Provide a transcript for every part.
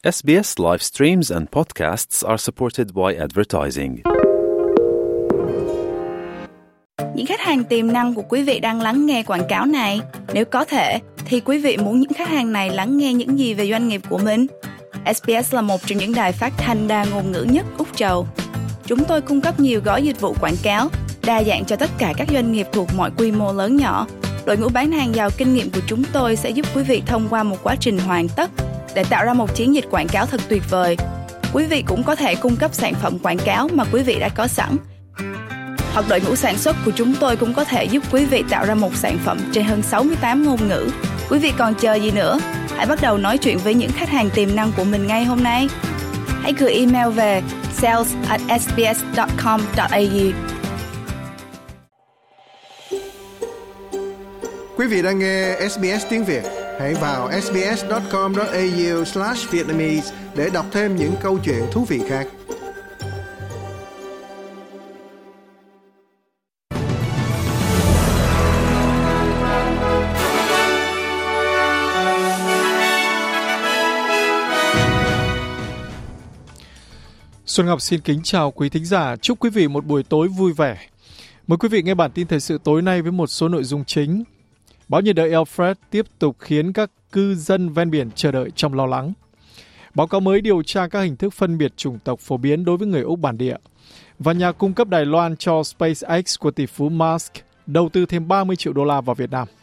SBS live streams and podcasts are supported by advertising. Những khách hàng tiềm năng của quý vị đang lắng nghe quảng cáo này. Nếu có thể, thì quý vị muốn những khách hàng này lắng nghe những gì về doanh nghiệp của mình? SBS là một trong những đài phát thanh đa ngôn ngữ nhất Úc Châu. Chúng tôi cung cấp nhiều gói dịch vụ quảng cáo, đa dạng cho tất cả các doanh nghiệp thuộc mọi quy mô lớn nhỏ. Đội ngũ bán hàng giàu kinh nghiệm của chúng tôi sẽ giúp quý vị thông qua một quá trình hoàn tất để tạo ra một chiến dịch quảng cáo thật tuyệt vời. Quý vị cũng có thể cung cấp sản phẩm quảng cáo mà quý vị đã có sẵn. Hoặc đội ngũ sản xuất của chúng tôi cũng có thể giúp quý vị tạo ra một sản phẩm trên hơn 68 ngôn ngữ. Quý vị còn chờ gì nữa? Hãy bắt đầu nói chuyện với những khách hàng tiềm năng của mình ngay hôm nay. Hãy gửi email về sales@sbs.com.au. Quý vị đang nghe SBS tiếng Việt. Hãy vào sbs.com.au/Vietnamese để đọc thêm những câu chuyện thú vị khác. Xuân Ngọc xin kính chào quý thính giả, chúc quý vị một buổi tối vui vẻ. Mời quý vị nghe bản tin thời sự tối nay với một số nội dung chính. Bão nhiệt đới Alfred tiếp tục khiến các cư dân ven biển chờ đợi trong lo lắng. Báo cáo mới điều tra các hình thức phân biệt chủng tộc phổ biến đối với người Úc bản địa. Và nhà cung cấp Đài Loan cho SpaceX của tỷ phú Musk đầu tư thêm 30 triệu đô la vào Việt Nam.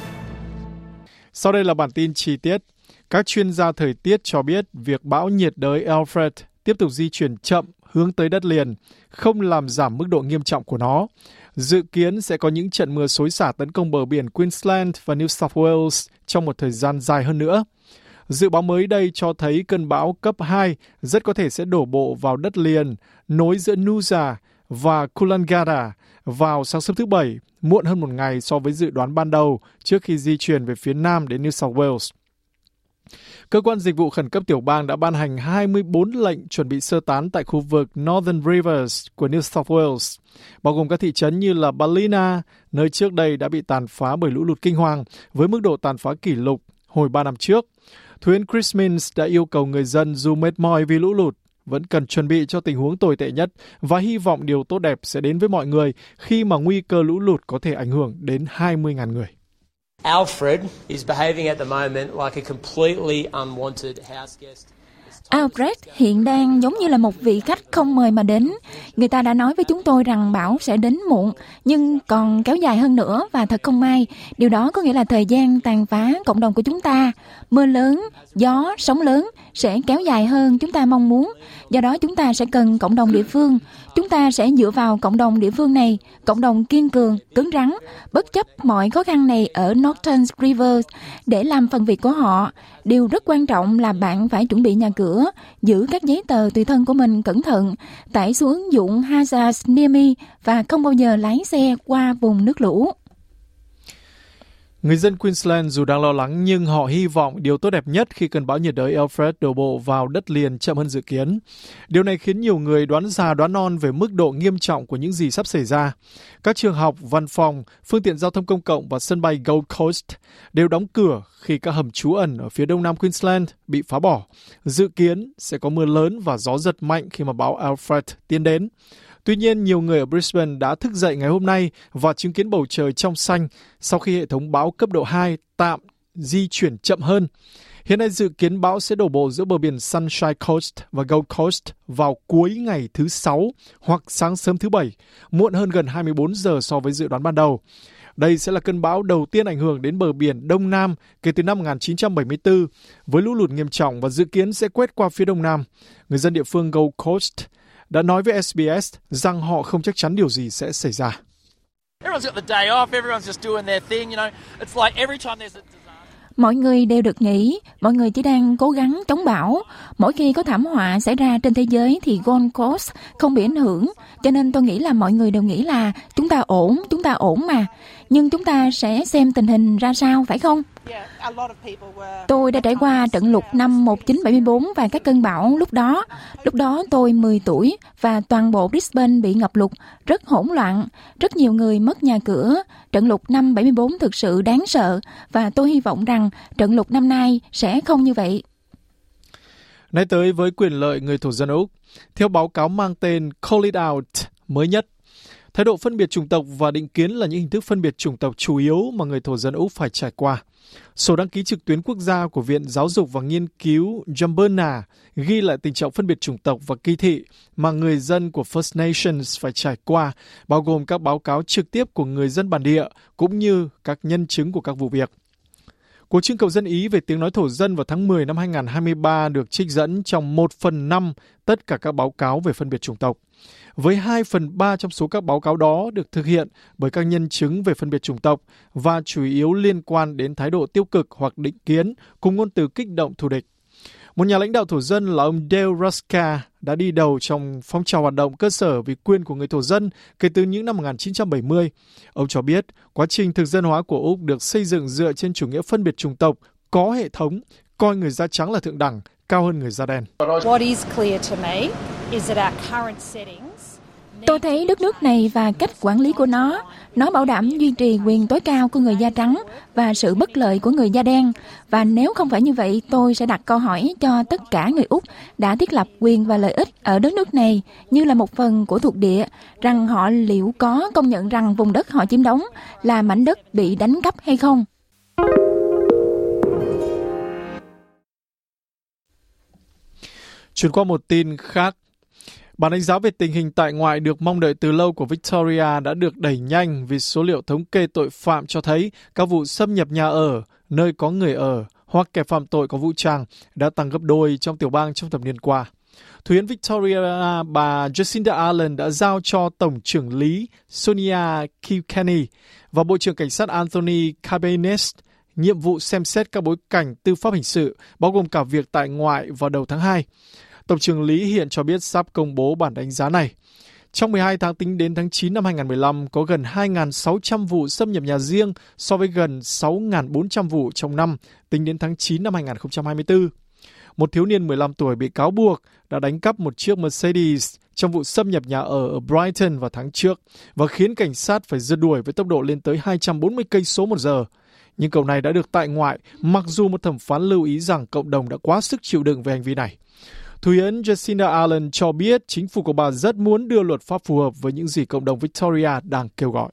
Sau đây là bản tin chi tiết. Các chuyên gia thời tiết cho biết việc bão nhiệt đới Alfred tiếp tục di chuyển chậm hướng tới đất liền, không làm giảm mức độ nghiêm trọng của nó. Dự kiến sẽ có những trận mưa xối xả tấn công bờ biển Queensland và New South Wales trong một thời gian dài hơn nữa. Dự báo mới đây cho thấy cơn bão cấp 2 rất có thể sẽ đổ bộ vào đất liền, nối giữa Noosa và Coolangatta vào sáng sớm thứ Bảy, muộn hơn một ngày so với dự đoán ban đầu trước khi di chuyển về phía nam đến New South Wales. Cơ quan dịch vụ khẩn cấp tiểu bang đã ban hành 24 lệnh chuẩn bị sơ tán tại khu vực Northern Rivers của New South Wales, bao gồm các thị trấn như là Ballina, nơi trước đây đã bị tàn phá bởi lũ lụt kinh hoàng với mức độ tàn phá kỷ lục hồi 3 năm trước. Thủ hiến Chris Minns đã yêu cầu người dân dù mệt mỏi vì lũ lụt vẫn cần chuẩn bị cho tình huống tồi tệ nhất và hy vọng điều tốt đẹp sẽ đến với mọi người khi mà nguy cơ lũ lụt có thể ảnh hưởng đến 20.000 người. Alfred is behaving at the moment like a completely unwanted house guest. Alfred hiện đang giống như là một vị khách không mời mà đến. Người ta đã nói với chúng tôi rằng bão sẽ đến muộn, nhưng còn kéo dài hơn nữa và thật không may. Điều đó có nghĩa là thời gian tàn phá cộng đồng của chúng ta. Mưa lớn, gió, sóng lớn sẽ kéo dài hơn chúng ta mong muốn. Do đó chúng ta sẽ cần cộng đồng địa phương. Chúng ta sẽ dựa vào cộng đồng địa phương này, cộng đồng kiên cường, cứng rắn, bất chấp mọi khó khăn này ở Northern Rivers để làm phần việc của họ. Điều rất quan trọng là bạn phải chuẩn bị nhà cửa, giữ các giấy tờ tùy thân của mình cẩn thận, tải xuống ứng dụng Hazards Near Me và không bao giờ lái xe qua vùng nước lũ. Người dân Queensland dù đang lo lắng nhưng họ hy vọng điều tốt đẹp nhất khi cơn bão nhiệt đới Alfred đổ bộ vào đất liền chậm hơn dự kiến. Điều này khiến nhiều người đoán già đoán non về mức độ nghiêm trọng của những gì sắp xảy ra. Các trường học, văn phòng, phương tiện giao thông công cộng và sân bay Gold Coast đều đóng cửa khi các hầm trú ẩn ở phía đông nam Queensland bị phá bỏ. Dự kiến sẽ có mưa lớn và gió giật mạnh khi mà bão Alfred tiến đến. Tuy nhiên, nhiều người ở Brisbane đã thức dậy ngày hôm nay và chứng kiến bầu trời trong xanh sau khi hệ thống bão cấp độ 2 tạm di chuyển chậm hơn. Hiện nay dự kiến bão sẽ đổ bộ giữa bờ biển Sunshine Coast và Gold Coast vào cuối ngày thứ 6 hoặc sáng sớm thứ 7, muộn hơn gần 24 giờ so với dự đoán ban đầu. Đây sẽ là cơn bão đầu tiên ảnh hưởng đến bờ biển Đông Nam kể từ năm 1974, với lũ lụt nghiêm trọng và dự kiến sẽ quét qua phía Đông Nam. Người dân địa phương Gold Coast đã nói với SBS rằng họ không chắc chắn điều gì sẽ xảy ra. Mọi người đều được nghỉ, mọi người chỉ đang cố gắng chống bão. Mỗi khi có thảm họa xảy ra trên thế giới thì Gold Coast không bị ảnh hưởng. Cho nên tôi nghĩ là mọi người đều nghĩ là chúng ta ổn mà. Nhưng chúng ta sẽ xem tình hình ra sao, phải không? Tôi đã trải qua trận lụt năm 1974 và các cơn bão lúc đó. Lúc đó tôi 10 tuổi và toàn bộ Brisbane bị ngập lụt, rất hỗn loạn. Rất nhiều người mất nhà cửa. Trận lụt năm 74 thực sự đáng sợ và tôi hy vọng rằng trận lụt năm nay sẽ không như vậy. Nay tới với quyền lợi người thổ dân Úc, theo báo cáo mang tên Call It Out mới nhất, thái độ phân biệt chủng tộc và định kiến là những hình thức phân biệt chủng tộc chủ yếu mà người thổ dân Úc phải trải qua. Sổ đăng ký trực tuyến quốc gia của Viện Giáo dục và Nghiên cứu Jamburna ghi lại tình trạng phân biệt chủng tộc và kỳ thị mà người dân của First Nations phải trải qua, bao gồm các báo cáo trực tiếp của người dân bản địa cũng như các nhân chứng của các vụ việc. Cuộc trưng cầu dân Ý về tiếng nói thổ dân vào tháng 10 năm 2023 được trích dẫn trong 1/5 tất cả các báo cáo về phân biệt chủng tộc. Với 2/3 trong số các báo cáo đó được thực hiện bởi các nhân chứng về phân biệt chủng tộc và chủ yếu liên quan đến thái độ tiêu cực hoặc định kiến cùng ngôn từ kích động thù địch. Một nhà lãnh đạo thổ dân là ông Dale Ruska đã đi đầu trong phong trào hoạt động cơ sở vì quyền của người thổ dân kể từ những năm 1970. Ông cho biết quá trình thực dân hóa của Úc được xây dựng dựa trên chủ nghĩa phân biệt chủng tộc, có hệ thống, coi người da trắng là thượng đẳng, cao hơn người da đen. Tôi thấy đất nước này và cách quản lý của nó bảo đảm duy trì quyền tối cao của người da trắng và sự bất lợi của người da đen. Và nếu không phải như vậy, tôi sẽ đặt câu hỏi cho tất cả người Úc đã thiết lập quyền và lợi ích ở đất nước này như là một phần của thuộc địa, rằng họ liệu có công nhận rằng vùng đất họ chiếm đóng là mảnh đất bị đánh cắp hay không. Chuyển qua một tin khác. Bản đánh giá về tình hình tại ngoại được mong đợi từ lâu của Victoria đã được đẩy nhanh vì số liệu thống kê tội phạm cho thấy các vụ xâm nhập nhà ở, nơi có người ở hoặc kẻ phạm tội có vũ trang đã tăng gấp đôi trong tiểu bang trong thập niên qua. Thủ hiến Victoria bà Jacinda Ardern đã giao cho Tổng trưởng lý Sonia Kilkenny và Bộ trưởng Cảnh sát Anthony Cabanis nhiệm vụ xem xét các bối cảnh tư pháp hình sự, bao gồm cả việc tại ngoại vào đầu tháng 2. Tổng trưởng lý hiện cho biết sắp công bố bản đánh giá này. Trong 12 tháng tính đến tháng 9 năm 2015, có gần 2.600 vụ xâm nhập nhà riêng so với gần 6.400 vụ trong năm tính đến tháng 9 năm 2024. Một thiếu niên 15 tuổi bị cáo buộc đã đánh cắp một chiếc Mercedes trong vụ xâm nhập nhà ở Brighton vào tháng trước và khiến cảnh sát phải rượt đuổi với tốc độ lên tới 240 cây số một giờ. Nhưng cậu này đã được tại ngoại, mặc dù một thẩm phán lưu ý rằng cộng đồng đã quá sức chịu đựng về hành vi này. Thủ hiến Jacinda Ardern cho biết chính phủ của bà rất muốn đưa luật pháp phù hợp với những gì cộng đồng Victoria đang kêu gọi.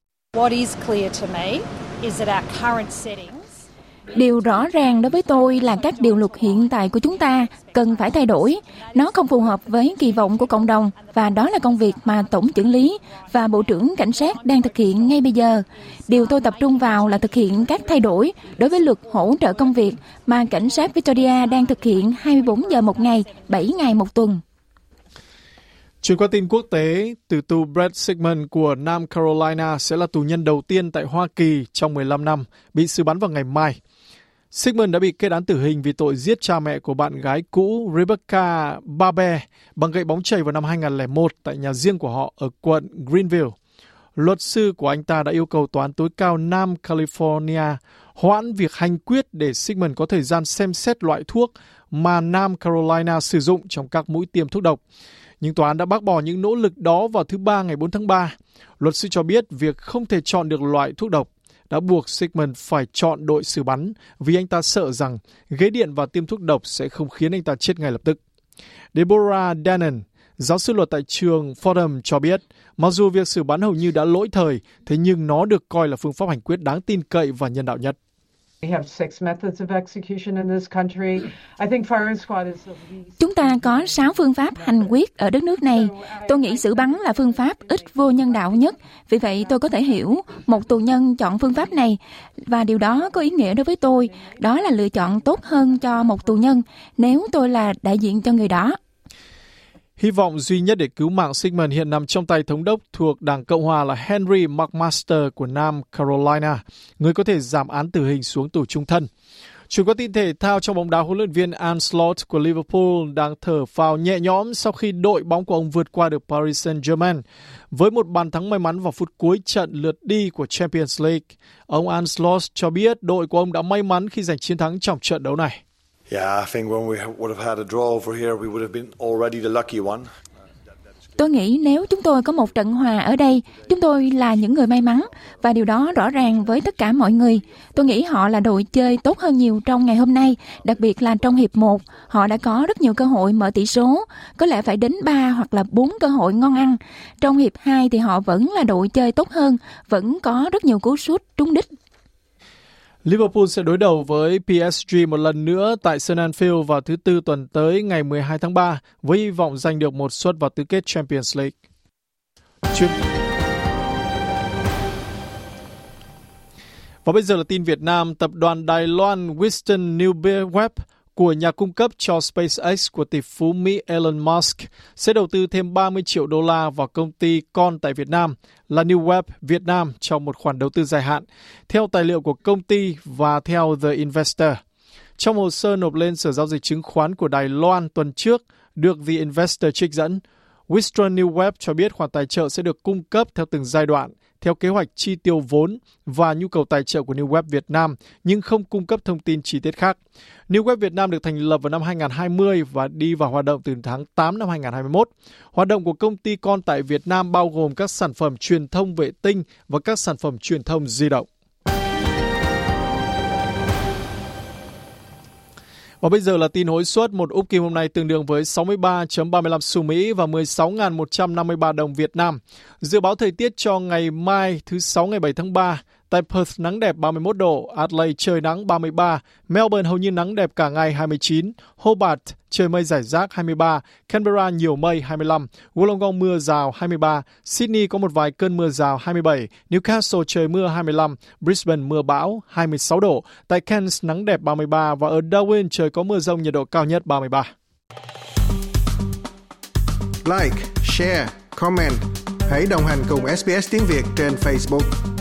Điều rõ ràng đối với tôi là các điều luật hiện tại của chúng ta cần phải thay đổi. Nó không phù hợp với kỳ vọng của cộng đồng và đó là công việc mà Tổng trưởng lý và Bộ trưởng Cảnh sát đang thực hiện ngay bây giờ. Điều tôi tập trung vào là thực hiện các thay đổi đối với luật hỗ trợ công việc mà cảnh sát Victoria đang thực hiện 24 giờ một ngày, 7 ngày một tuần. Chuyển qua tin quốc tế, tử tù Brett Sigmund của Nam Carolina sẽ là tù nhân đầu tiên tại Hoa Kỳ trong 15 năm, bị xử bắn vào ngày mai. Sigmund đã bị kết án tử hình vì tội giết cha mẹ của bạn gái cũ Rebecca Barber bằng gậy bóng chày vào năm 2001 tại nhà riêng của họ ở quận Greenville. Luật sư của anh ta đã yêu cầu tòa án tối cao Nam California hoãn việc hành quyết để Sigmund có thời gian xem xét loại thuốc mà Nam Carolina sử dụng trong các mũi tiêm thuốc độc. Nhưng tòa án đã bác bỏ những nỗ lực đó vào thứ Ba ngày 4 tháng 3. Luật sư cho biết việc không thể chọn được loại thuốc độc đã buộc Sigmund phải chọn đội xử bắn vì anh ta sợ rằng ghế điện và tiêm thuốc độc sẽ không khiến anh ta chết ngay lập tức. Deborah Dannon, giáo sư luật tại trường Fordham cho biết, mặc dù việc xử bắn hầu như đã lỗi thời, thế nhưng nó được coi là phương pháp hành quyết đáng tin cậy và nhân đạo nhất. Chúng ta có 6 phương pháp hành quyết ở đất nước này. Tôi nghĩ xử bắn là phương pháp ít vô nhân đạo nhất. Vì vậy tôi có thể hiểu một tù nhân chọn phương pháp này. Và điều đó có ý nghĩa đối với tôi. Đó là lựa chọn tốt hơn cho một tù nhân nếu tôi là đại diện cho người đó. Hy vọng duy nhất để cứu mạng Sigmund hiện nằm trong tay thống đốc thuộc Đảng Cộng Hòa là Henry McMaster của Nam Carolina, người có thể giảm án tử hình xuống tù chung thân. Chuyển qua tin thể thao trong bóng đá, huấn luyện viên Arne Slot của Liverpool đang thở phào nhẹ nhõm sau khi đội bóng của ông vượt qua được Paris Saint-Germain với một bàn thắng may mắn vào phút cuối trận lượt đi của Champions League. Ông Arne Slot cho biết đội của ông đã may mắn khi giành chiến thắng trong trận đấu này. Tôi nghĩ nếu chúng tôi có một trận hòa ở đây, chúng tôi là những người may mắn và điều đó rõ ràng với tất cả mọi người. Tôi nghĩ họ là đội chơi tốt hơn nhiều trong ngày hôm nay, đặc biệt là trong hiệp 1. Họ đã có rất nhiều cơ hội mở tỷ số, có lẽ phải đến 3 hoặc là 4 cơ hội ngon ăn. Trong hiệp 2 thì họ vẫn là đội chơi tốt hơn, vẫn có rất nhiều cú sút trúng đích. Liverpool sẽ đối đầu với PSG một lần nữa tại sân Anfield vào thứ Tư tuần tới ngày 12 tháng 3 với hy vọng giành được một suất vào tứ kết Champions League. Và bây giờ là tin Việt Nam. Tập đoàn Đài Loan Western New Web của nhà cung cấp cho SpaceX của tỷ phú Mỹ Elon Musk sẽ đầu tư thêm 30 triệu đô la vào công ty con tại Việt Nam là New Web Việt Nam trong một khoản đầu tư dài hạn, theo tài liệu của công ty và theo The Investor. Trong hồ sơ nộp lên Sở Giao dịch Chứng khoán của Đài Loan tuần trước, được The Investor trích dẫn, Western New Web cho biết khoản tài trợ sẽ được cung cấp theo từng giai đoạn, theo kế hoạch chi tiêu vốn và nhu cầu tài trợ của New Web Việt Nam, nhưng không cung cấp thông tin chi tiết khác. New Web Việt Nam được thành lập vào năm 2020 và đi vào hoạt động từ tháng 8 năm 2021. Hoạt động của công ty con tại Việt Nam bao gồm các sản phẩm truyền thông vệ tinh và các sản phẩm truyền thông di động. Và bây giờ là tin hối suất. Một úp kim hôm nay tương đương với 63.35 xu Mỹ và 16.153 đồng Việt Nam. Dự báo thời tiết cho ngày mai thứ Sáu ngày 7 tháng 3. Tại Perth nắng đẹp 31 độ, Adelaide trời nắng 33, Melbourne hầu như nắng đẹp cả ngày 29, Hobart trời mây rải rác 23, Canberra nhiều mây 25, Wollongong mưa rào 23, Sydney có một vài cơn mưa rào 27, Newcastle trời mưa 25, Brisbane mưa bão 26 độ, tại Cairns nắng đẹp 33 và ở Darwin trời có mưa rông nhiệt độ cao nhất 33. Like, share, comment. Hãy đồng hành cùng SBS tiếng Việt trên Facebook.